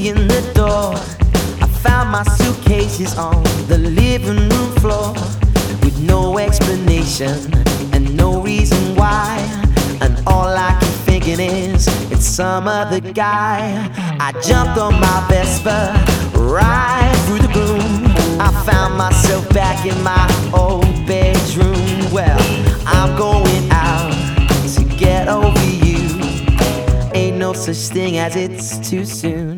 key in the door. I found my suitcases on the living room floor, with no explanation and no reason why. And all I keep thinking is, it's some other guy. I jumped on my Vespa, right through the gloom. I found myself back in my old bedroom. Well, I'm going out to get over you. Ain't no such thing as it's too soon.